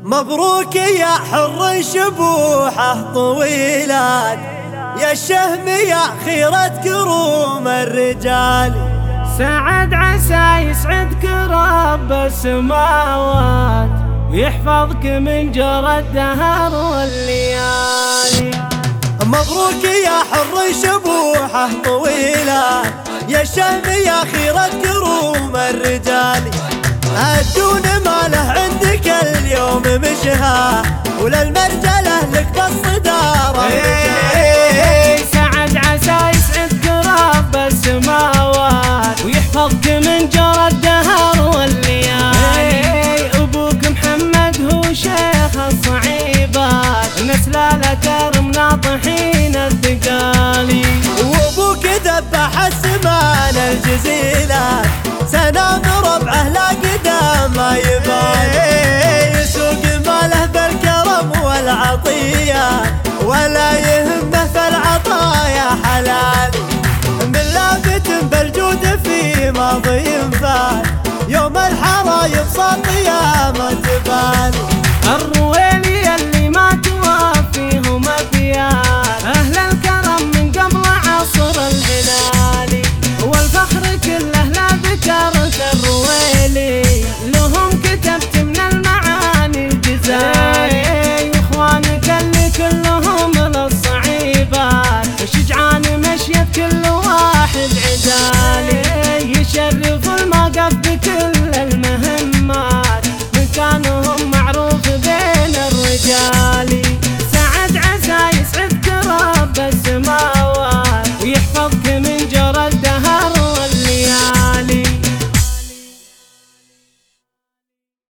مبروك يا حر شبوحه طويلات، يا الشهم يا خيرة كروم الرجال. سعد عسى يسعدك رب السماوات، ويحفظك من جرى الدهر والليالي. مبروك يا حر شبوحه طويلات، يا الشهم يا خيرة كروم الرجال. الدون ماله عندك اليوم مشها، وللمرجله لك بالصدارة. سعد عسى يسعدك رب السماوات، ويحفظك من جرى الدهر والليالي. ابوك محمد هو شيخ الصعيبات، نسلاله كرم ناطحين الثقالي. وابوك ذبح السمان الجزيلات، سنام ربعه لا قدام ما يبالي. يسوق ماله بالكرم والعطيات، ولا يهمه في العطايا حلال. من لافت بالجود في ماضي فات، يوم الحرايب ساطي